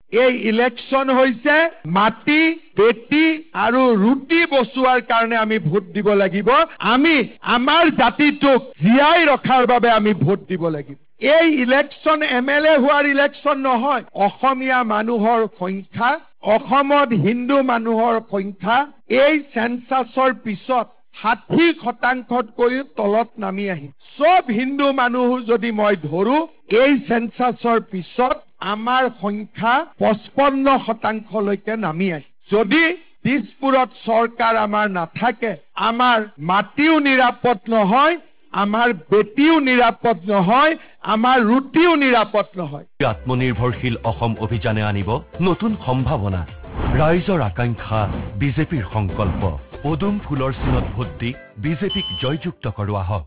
এই ইলেকশন হৈছে মাটি বেটি আৰু ৰুটি বচোৱাৰ কাৰণে আমি ভোট দিব লাগিব আমি আমাৰ জাতিটোক জীয়াই ৰখাৰ বাবে আমি ভোট দিব লাগিব এই ইলেকশন এমএলএ হোৱাৰ ইলেকশন নহয় অসমীয়া মানুহৰ সংখ্যা অসমত হিন্দু মানুহৰ সংখ্যা এই সেন্সাসৰ পিছত 60% তলত নামি আহিল সব হিন্দু মানুহ যদি মই ধৰো এই সেন্সাসৰ পিছত আমাৰ সংখ্যা 55% লৈকে নামি আহিল যদি দিছপুৰত চৰকাৰ আমাৰ নাথাকে আমাৰ মাটিও নিৰাপদ নহয় আমাৰ বেটিও নিৰাপদ নহয় আমাৰ ৰুটিও নিৰাপদ নহয় আত্মনিৰ্ভৰশীল অসম অভিযানে আনিব নতুন সম্ভাৱনা ৰাইজৰ আকাংক্ষা বিজেপিৰ সংকল্প পদুম ফুলৰ চিনত ভোট দি বিজেপিক জয়যুক্ত কৰোৱা হওক